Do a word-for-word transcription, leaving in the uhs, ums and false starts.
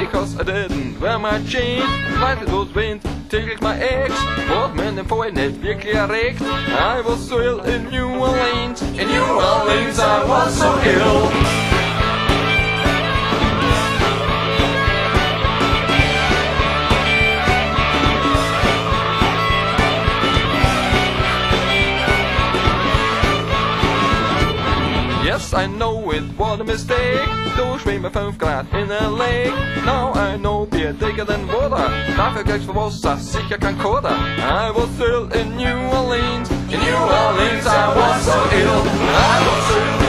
because I didn't wear my jeans. Life it was wind, tickled my ex. What man den får en net virkelig erregt. I was so ill in New Orleans. In New Orleans I was so ill. Yes, I know it was a mistake. Då swim med fem grad in a lake. Now I know beer thicker than water. Därför kräks för oss att jag kan koda. I was ill in New Orleans. In New Orleans I was so ill. I was ill.